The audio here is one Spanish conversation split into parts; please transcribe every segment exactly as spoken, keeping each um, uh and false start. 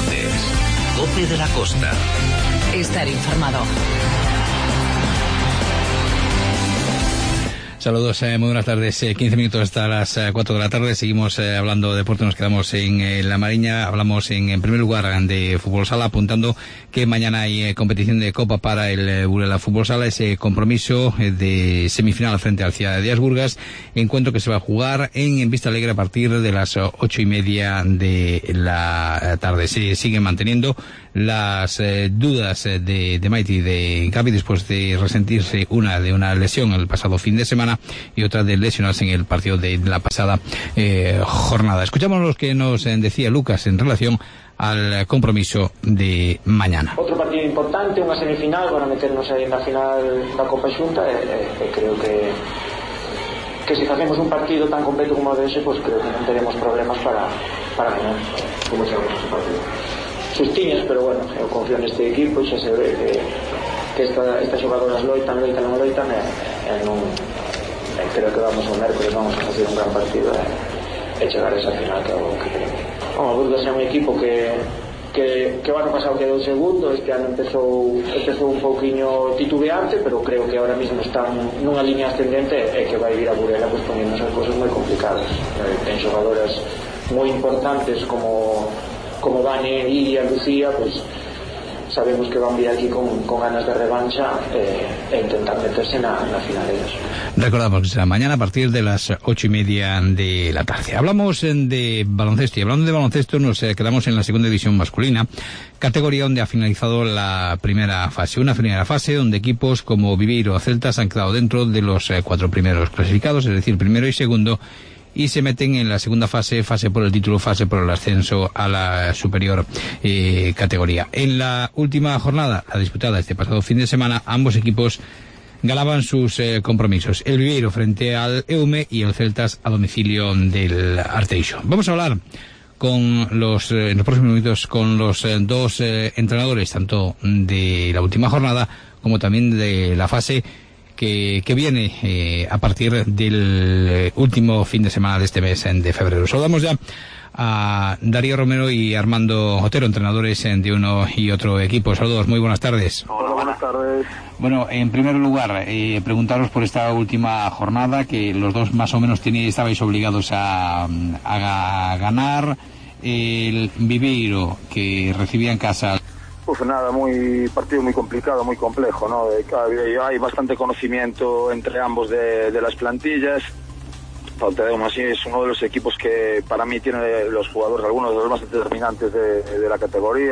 Deportes. COPE de la Costa. Estar informado. Saludos, eh, muy buenas tardes. Eh, quince minutos hasta las eh, cuatro de la tarde. Seguimos eh, hablando de deporte. Nos quedamos en eh, La Mariña. Hablamos en, en primer lugar de fútbol sala, apuntando que mañana hay eh, competición de Copa para el eh, Burela Fútbol Sala. Ese compromiso eh, de semifinal frente al Ciudad de Díaz Burgas. Encuentro que se va a jugar en, en Vista Alegre a partir de las ocho y media de la tarde. Se siguen manteniendo las eh, dudas de, de Maite y de Gaby después de resentirse una de una lesión el pasado fin de semana y otra de lesionarse en el partido de la pasada eh, jornada. Escuchamos lo que nos eh, decía Lucas en relación al compromiso de mañana. Outro partido importante, unha semifinal para meternos aí na final da Copa Xunta e, e, e creo que que se facemos un partido tan completo como o dese, pues creo que non teremos problemas para para ganar. Como se llama ese partido? Sustiñas, pero bueno, eu confío neste equipo e xa se ve que, que esta, estas xogadoras loitan, loitan, non loitan e, e non e creo que vamos ao mércoles, vamos a facer un gran partido e, e chegar a esa final que é o que queremos. Bueno, Burgos é un equipo que que, que o ano pasado quedou segundo, este ano empezou empezou un pouquiño titubeante, pero creo que ahora mismo están nunha línea ascendente e que vai vir a Burela pues poniendo esas cosas moi complicadas. Eh, ten xogadoras moi importantes como como Vane, Lidia, Lucía, pues sabemos que van vir aquí con, con ganas de revancha eh, e intentar meterse na, na final de ellos. Recordamos que será mañana a partir de las ocho y media de la tarde. Hablamos de baloncesto y hablando de baloncesto nos eh, quedamos en la segunda división masculina, categoría donde ha finalizado la primera fase. Una primera fase donde equipos como Viveiro o Celtas han quedado dentro de los eh, cuatro primeros clasificados, es decir, primero y segundo, y se meten en la segunda fase, fase por el título, fase por el ascenso a la superior eh, categoría. En la última jornada, la disputada este pasado fin de semana, ambos equipos ganaban sus eh, compromisos. El Viveiro frente al Eume y el Celtas a domicilio del Arteixo. Vamos a hablar con los, eh, en los próximos minutos con los eh, dos eh, entrenadores, tanto de la última jornada como también de la fase que, que viene eh, a partir del eh, último fin de semana de este mes de febrero. Saludamos ya a Darío Romero y Armando Otero, entrenadores de uno y otro equipo. Saludos, muy buenas tardes. Hola, buenas tardes. Bueno, en primer lugar, eh, preguntaros por esta última jornada, que los dos más o menos teníais, estabais obligados a, a ganar. El Viveiro, que recibía en casa... Pues nada, muy partido muy complicado, muy complejo, ¿no? Hay bastante conocimiento entre ambos de, de las plantillas. Aún así es uno de los equipos que para mí tiene los jugadores, algunos de los más determinantes de, de la categoría.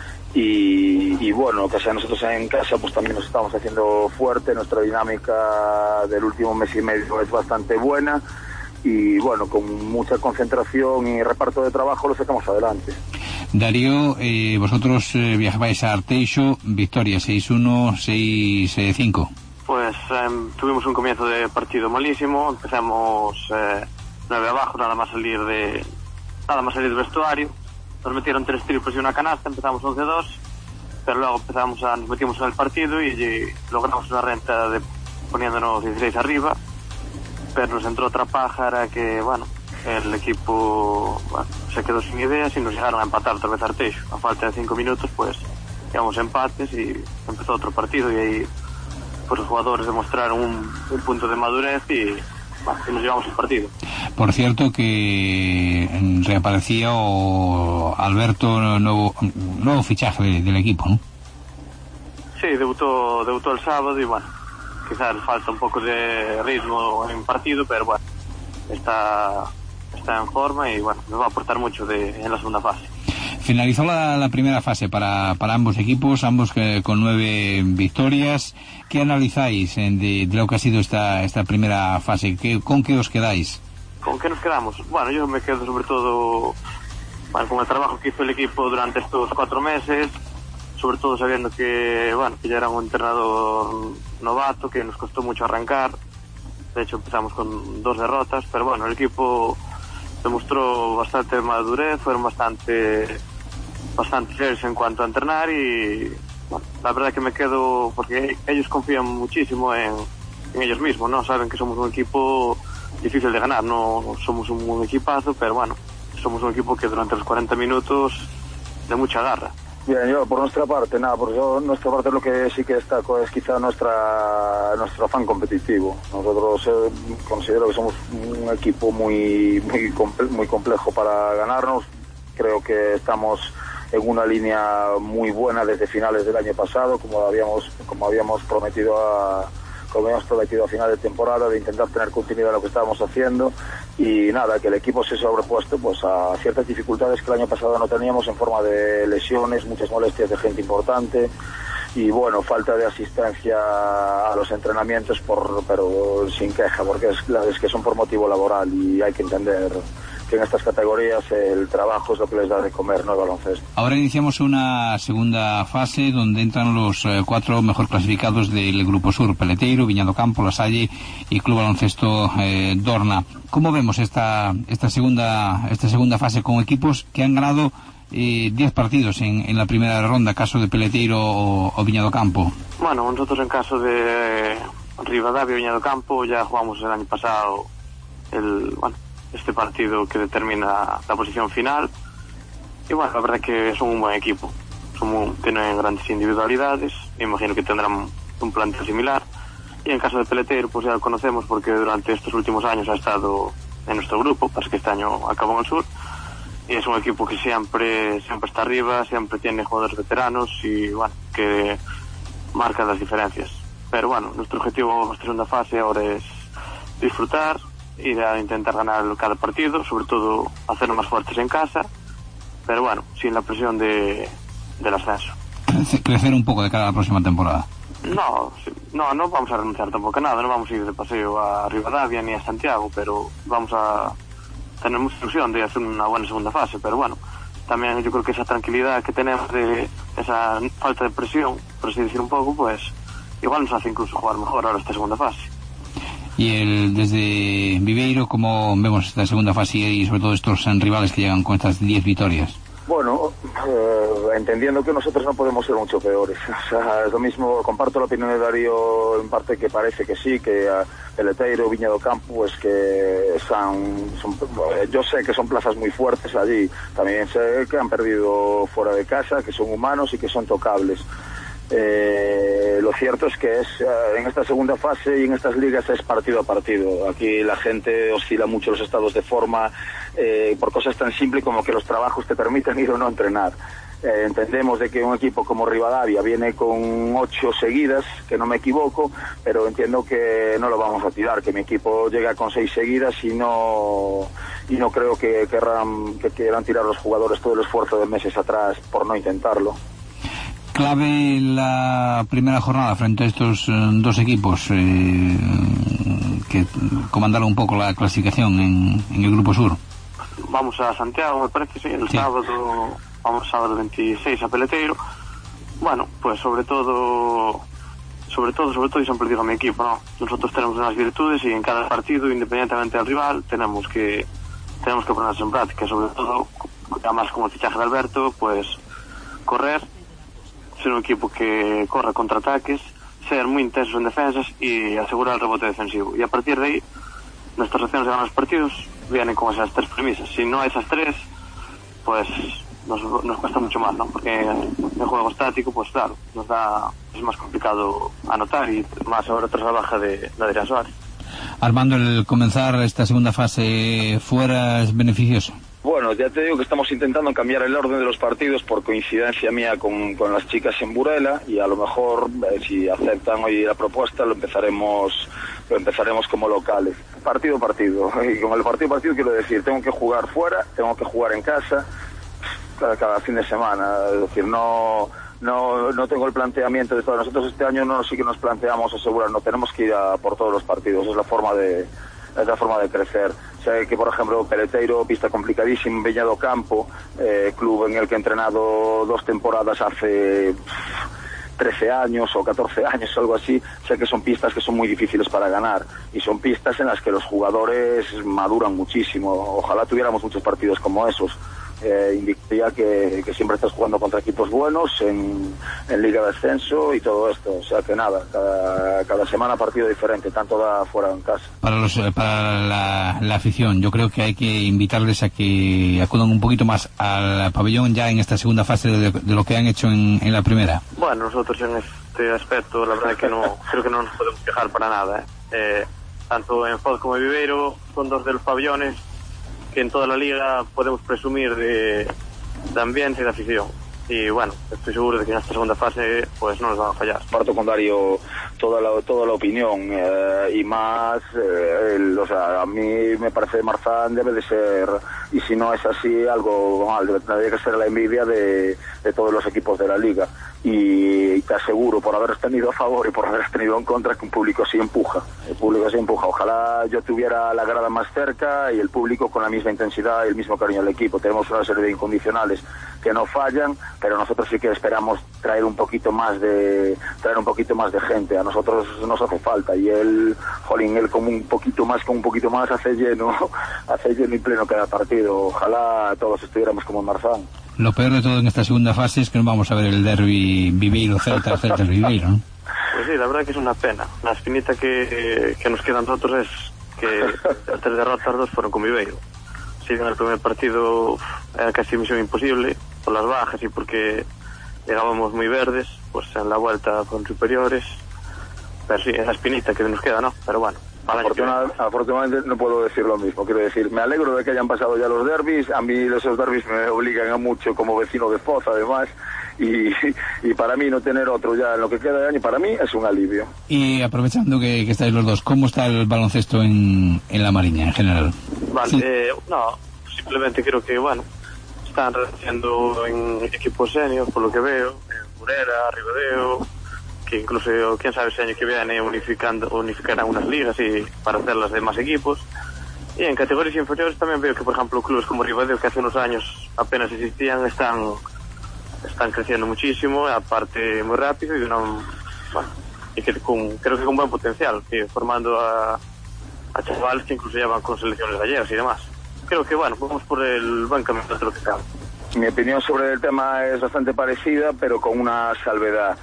Y, y bueno, que sea nosotros en casa pues también nos estamos haciendo fuerte, nuestra dinámica del último mes y medio es bastante buena. Y bueno, con mucha concentración y reparto de trabajo lo sacamos adelante. Darío, eh, vosotros eh, viajabais a Arteixo, victoria seis uno, seis cinco. Pues eh, tuvimos un comienzo de partido malísimo, empezamos eh, nueve abajo, nada más salir de nada más salir del vestuario, nos metieron tres triples y una canasta, empezamos once dos, pero luego empezamos a, nos metimos en el partido y, y logramos una renta de poniéndonos dieciséis arriba, pero nos entró otra pájara que, bueno, el equipo bueno, se quedó sin ideas y nos llegaron a empatar otra vez Arteixo. A falta de cinco minutos, pues, llevamos empates y empezó otro partido y ahí pues los jugadores demostraron un, un punto de madurez y, bueno, y nos llevamos el partido. Por cierto que reaparecía o Alberto, nuevo, nuevo fichaje del equipo, ¿no? Sí, debutó, debutó el sábado y bueno, quizás falta un poco de ritmo en partido, pero bueno, está... está en forma y bueno, nos va a aportar mucho de, en la segunda fase. Finalizó la, la primera fase para, para ambos equipos, ambos que, con nueve victorias. ¿Qué analizáis de, de lo que ha sido esta, esta primera fase? ¿Qué, ¿Con qué os quedáis? ¿Con qué nos quedamos? Bueno, yo me quedo sobre todo bueno, con el trabajo que hizo el equipo durante estos cuatro meses, sobre todo sabiendo que, bueno, que ya era un entrenador novato, que nos costó mucho arrancar. De hecho empezamos con dos derrotas, pero bueno, el equipo demostró bastante madurez, fueron bastante bastante serios en cuanto a entrenar y bueno, la verdad que me quedo porque ellos confían muchísimo en, en ellos mismos, ¿no? Saben que somos un equipo difícil de ganar, no somos un, un equipazo, pero bueno, somos un equipo que durante los cuarenta minutos de mucha garra. Bien, yo por nuestra parte, nada, por yo, nuestra parte lo que sí que destaco es quizá nuestra nuestro afán competitivo. Nosotros eh, considero que somos un equipo muy muy comple muy complejo para ganarnos. Creo que estamos en una línea muy buena desde finales del año pasado, como habíamos como habíamos prometido a como habíamos prometido a final de temporada, de intentar tener continuidad en lo que estábamos haciendo, y nada, que el equipo se ha sobrepuesto pues a ciertas dificultades que el año pasado no teníamos en forma de lesiones, muchas molestias de gente importante y bueno, falta de asistencia a los entrenamientos, por, pero sin queja, porque es, es que son por motivo laboral y hay que entender que en estas categorías el trabajo es lo que les da de comer, no el baloncesto. Ahora iniciamos una segunda fase donde entran los eh, cuatro mejor clasificados del Grupo Sur: Peleteiro, Viña do Campo, La Salle y Club Baloncesto eh, Dorna. ¿Cómo vemos esta esta segunda esta segunda fase con equipos que han ganado eh, diez partidos en, en la primera ronda, caso de Peleteiro o, o Viña do Campo? Bueno, nosotros en caso de Rivadavia y Viña do Campo ya jugamos el año pasado el bueno este partido que determina la posición final y bueno, la verdad es que son un buen equipo, son un, tienen grandes individualidades, me imagino que tendrán un plantel similar, y en caso de Peleteiro pues ya lo conocemos porque durante estos últimos años ha estado en nuestro grupo, parece que este año acabó en el sur, y es un equipo que siempre siempre está arriba, siempre tiene jugadores veteranos y bueno, que marca las diferencias, pero bueno, nuestro objetivo en esta segunda fase ahora es disfrutar, ir a intentar ganar cada partido, sobre todo hacernos más fuertes en casa, pero bueno, sin la presión de del ascenso. Crecer un poco de cara a la próxima temporada. No, no, no vamos a renunciar tampoco a nada, no vamos a ir de paseo a Rivadavia ni a Santiago, pero vamos a tener mucha ilusión de hacer una buena segunda fase, pero bueno, también yo creo que esa tranquilidad que tenemos, de esa falta de presión, por así decir un poco, pues igual nos hace incluso jugar mejor ahora esta segunda fase. Y el, desde Viveiro, ¿cómo vemos esta segunda fase y sobre todo estos rivales que llegan con estas diez victorias? Bueno, eh, entendiendo que nosotros no podemos ser mucho peores. O sea, es lo mismo, comparto la opinión de Darío en parte, que parece que sí, que uh, Peleteiro, Viña do Campo, pues que son, son, yo sé que son plazas muy fuertes allí, también sé que han perdido fuera de casa, que son humanos y que son tocables. Eh, lo cierto es que es uh, en esta segunda fase y en estas ligas es partido a partido. Aquí la gente oscila mucho los estados de forma eh, por cosas tan simples como que los trabajos te permiten ir o no entrenar. Eh, entendemos de que un equipo como Rivadavia viene con ocho seguidas, que no me equivoco, pero entiendo que no lo vamos a tirar, que mi equipo llega con seis seguidas y no y no creo que querrán que quieran tirar los jugadores todo el esfuerzo de meses atrás por no intentarlo. Clave la primera jornada frente a estos eh, dos equipos eh, que comandaron un poco la clasificación en, en el Grupo Sur. Vamos a Santiago, me parece, sí, el sí. sábado, vamos sábado veintiséis a Peleteiro. Bueno, pues sobre todo, sobre todo, sobre todo, y siempre digo a mi equipo, ¿no? Nosotros tenemos unas virtudes y en cada partido, independientemente del rival, tenemos que tenemos que ponerlas en práctica, sobre todo, además como el fichaje de Alberto, pues correr, ser un equipo que corra contraataques, ser muy intensos en defensas y asegurar el rebote defensivo. Y a partir de ahí, nuestras opciones de ganar los partidos vienen con esas tres premisas. Si no hay esas tres, pues nos, nos cuesta mucho más, ¿no? Porque el juego estático, pues claro, nos da, es más complicado anotar, y más ahora tras la baja de, de Adrián Suárez. Armando, el comenzar esta segunda fase fuera es beneficioso. Bueno, ya te digo que estamos intentando cambiar el orden de los partidos por coincidencia mía con, con las chicas en Burela, y a lo mejor eh, si aceptan hoy la propuesta lo empezaremos lo empezaremos como locales, partido a partido. Y con el partido a partido quiero decir, tengo que jugar fuera, tengo que jugar en casa cada, cada fin de semana, es decir, no no no tengo el planteamiento de todo. Nosotros este año no sí que nos planteamos asegurar, no tenemos que ir a por todos los partidos, es la forma de es la forma de crecer. Sé que, por ejemplo, Peleteiro, pista complicadísima, Viña do Campo, eh, club en el que he entrenado dos temporadas hace trece años o catorce años, algo así. Sé que son pistas que son muy difíciles para ganar, y son pistas en las que los jugadores maduran muchísimo. Ojalá tuviéramos muchos partidos como esos, eh, indicaría que, que siempre estás jugando contra equipos buenos en, en Liga de Ascenso y todo esto, o sea que nada, cada, cada semana partido diferente, tanto da fuera o en casa. Para, los, para la, la afición, yo creo que hay que invitarles a que acudan un poquito más al pabellón ya en esta segunda fase de, de lo que han hecho en, en la primera. Bueno, nosotros en este aspecto la verdad es que no creo que no nos podemos quejar para nada, ¿eh? Eh, tanto en Foz como en Viveiro son dos de los pabellones que en toda la liga podemos presumir de, de ambiente y de afición. Y bueno, estoy seguro de que en esta segunda fase pues no nos van a fallar. Parto con Dario toda la, toda la opinión eh, y más, eh, el, o sea, a mí me parece que Marzán debe de ser, y si no es así, algo mal, debe que ser la envidia de, de todos los equipos de la liga. Y, y te aseguro, por haber tenido a favor y por haber tenido en contra, que un público sí empuja. El público sí empuja. Ojalá yo tuviera la grada más cerca y el público con la misma intensidad y el mismo cariño al equipo. Tenemos una serie de incondicionales que no fallan, pero nosotros sí que esperamos traer un poquito más de traer un poquito más de gente. A nosotros nos hace falta, y él, jolín, él como un poquito más, con un poquito más hace lleno, hace lleno y pleno cada partido. Ojalá todos estuviéramos como en Marzán. Lo peor de todo en esta segunda fase es que no vamos a ver el derbi Viveiro-Celta, Celta-Viveiro, ¿no? Pues sí, la verdad que es una pena. La espinita que, que nos queda a nosotros es que las tres derrotas, dos fueron con Viveiro. Sí, en el primer partido era casi misión imposible por las bajas y porque llegábamos muy verdes, pues en la vuelta con superiores. Pero sí, es la espinita que nos queda, ¿no? Pero bueno. Afortunad, afortunadamente no puedo decir lo mismo, quiero decir, me alegro de que hayan pasado ya los derbis. A mí esos derbis me obligan a mucho como vecino de Foz, además, y, y para mí no tener otro ya en lo que queda de año, para mí es un alivio. Y aprovechando que, que estáis los dos, ¿cómo está el baloncesto en, en la Mariña en general? Vale, sí. eh, no, simplemente creo que, bueno, están reduciendo en equipos seniors, por lo que veo, en Burela, Ribadeo, que incluso, quién sabe, ese año que viene unificando, unificarán unas ligas y para hacerlas de más equipos. Y en categorías inferiores también veo que, por ejemplo, clubes como Ribadeo, que hace unos años apenas existían, están están creciendo muchísimo, aparte muy rápido y de una, bueno, y que con, creo que con buen potencial, que formando a, a chavales que incluso ya van con selecciones gallegas y demás. Creo que, bueno, vamos por el buen camino de lo que cabe. Mi opinión sobre el tema es bastante parecida, pero con una salvedad.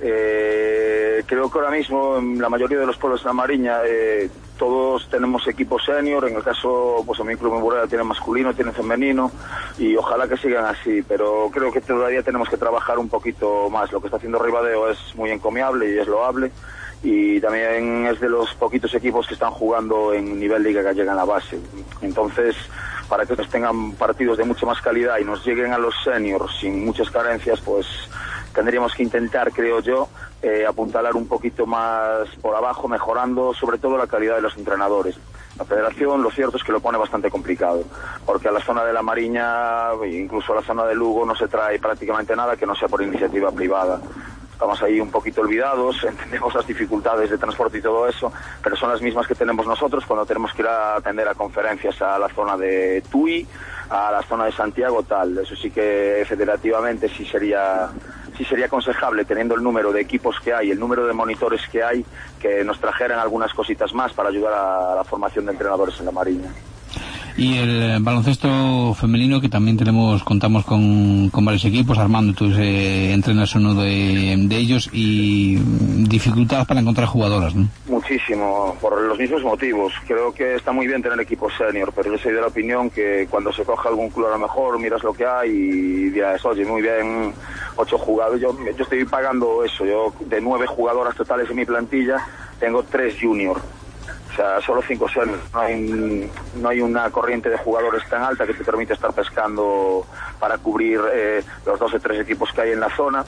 Eh, creo que ahora mismo en la mayoría de los pueblos de la Mariña eh, todos tenemos equipos senior. En el caso, pues a mi club en Burela tiene masculino, tiene femenino, y ojalá que sigan así, pero creo que todavía tenemos que trabajar un poquito más. Lo que está haciendo Ribadeo es muy encomiable y es loable, y también es de los poquitos equipos que están jugando en nivel liga gallega en la base. Entonces, para que nos tengan partidos de mucha más calidad y nos lleguen a los seniors sin muchas carencias, pues tendríamos que intentar, creo yo, eh, apuntalar un poquito más por abajo, mejorando sobre todo la calidad de los entrenadores. La federación, lo cierto es que lo pone bastante complicado, porque a la zona de la Mariña, incluso a la zona de Lugo, no se trae prácticamente nada que no sea por iniciativa privada. Estamos ahí un poquito olvidados, entendemos las dificultades de transporte y todo eso, pero son las mismas que tenemos nosotros cuando tenemos que ir a atender a conferencias a la zona de Tui, a la zona de Santiago, tal. Eso sí que federativamente sí sería sí sería aconsejable, teniendo el número de equipos que hay, el número de monitores que hay, que nos trajeran algunas cositas más para ayudar a la formación de entrenadores en la Mariña. Y el baloncesto femenino, que también tenemos, contamos con, con varios equipos. Armando, tú eh, entrenas uno de, de ellos, y dificultad para encontrar jugadoras, ¿no? Muchísimo, por los mismos motivos. Creo que está muy bien tener equipos senior, pero yo soy de la opinión que cuando se coja algún club a lo mejor miras lo que hay y dirás, oye, muy bien, ocho jugadores. Yo, yo estoy pagando eso, yo de nueve jugadoras totales en mi plantilla tengo tres junior. O sea, solo cinco seniors. No hay, no hay una corriente de jugadores tan alta que te permite estar pescando para cubrir eh, los dos o tres equipos que hay en la zona.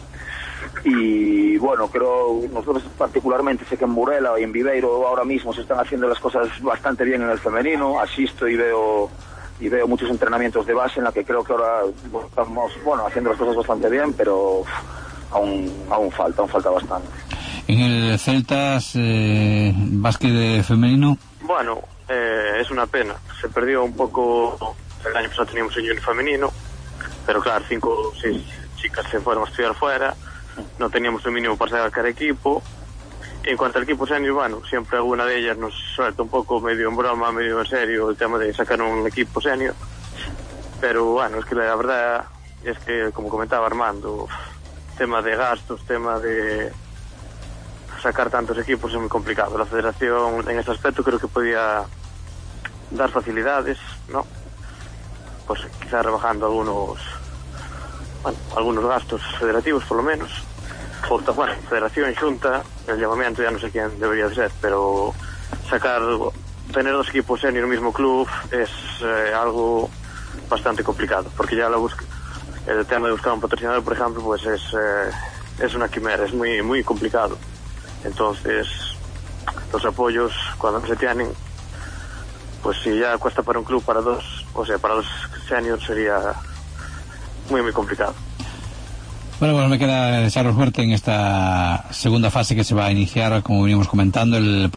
Y bueno, creo, nosotros particularmente, sé que en Burela y en Viveiro ahora mismo se están haciendo las cosas bastante bien en el femenino. Asisto y veo y veo muchos entrenamientos de base en la que creo que ahora estamos, bueno, haciendo las cosas bastante bien, pero aún, aún falta, aún falta bastante. En el Celtas, eh, básquet femenino. Bueno, eh, es una pena. Se perdió un poco. El año pasado teníamos un junior femenino, pero claro, cinco o seis chicas se fueron a estudiar fuera. No teníamos un mínimo para sacar cada equipo. Y en cuanto al equipo senior, bueno, siempre alguna de ellas nos suelta un poco, medio en broma, medio en serio, el tema de sacar un equipo senior. pero bueno, es que la verdad es que, como comentaba Armando, tema de gastos, tema de sacar tantos equipos es muy complicado. La federación en ese aspecto creo que podía dar facilidades, ¿no? Pues quizás rebajando algunos, bueno, algunos gastos federativos por lo menos. O, bueno, federación, xunta, el llamamiento ya no sé quién debería de ser, pero sacar, tener dos equipos en el mismo club es eh, algo bastante complicado, porque ya lo busca, el tema de buscar un patrocinador, por ejemplo, pues es eh, es una quimera, es muy muy complicado. Entonces, los apoyos, cuando se tienen, pues si ya cuesta para un club, para dos, o sea, para dos seniors sería muy muy complicado. Bueno, pues me queda desearos suerte en esta segunda fase que se va a iniciar, como venimos comentando, el